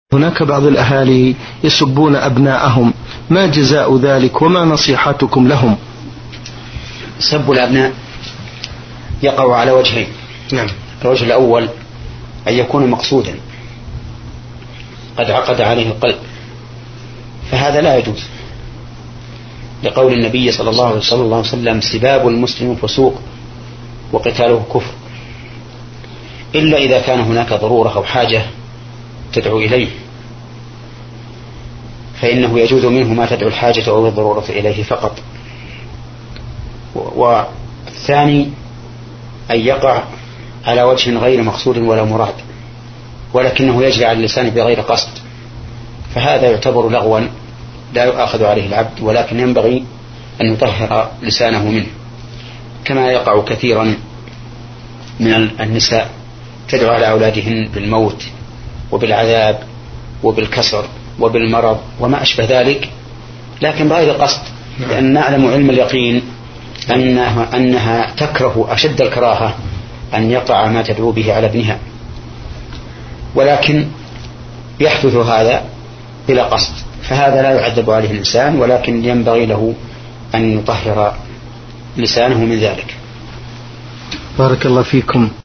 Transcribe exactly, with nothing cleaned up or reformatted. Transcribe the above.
هناك بعض الأهالي يسبون أبناءهم، ما جزاء ذلك وما نصيحتكم لهم؟ سب الأبناء يقع على وجهين. نعم. الوجه الأول أن يكون مقصودا قد عقد عليه القلب، فهذا لا يجوز، لقول النبي صلى الله عليه وسلم: سباب المسلم فسوق وقتاله كفر، إلا إذا كان هناك ضرورة أو حاجة تدعو إليه، فإنه يجوز منه ما تدعو الحاجة أو الضرورة إليه فقط. والثاني أن يقع على وجه غير مقصود ولا مراد، ولكنه يجري على اللسان بغير قصد، فهذا يعتبر لغوا لا يؤاخذ عليه العبد، ولكن ينبغي أن يطهر لسانه منه، كما يقع كثيرا من النساء تدعو على أولادهن بالموت وبالعذاب وبالكسر وبالمرض وما أشبه ذلك، لكن بغير قصد، لأن نعلم علم اليقين أنها, أنها تكره أشد الكراهة أن يقع ما تدعو به على ابنها، ولكن يحدث هذا بلا قصد، فهذا لا يعذب عليه الإنسان، ولكن ينبغي له أن يطهر لسانه من ذلك. بارك الله فيكم.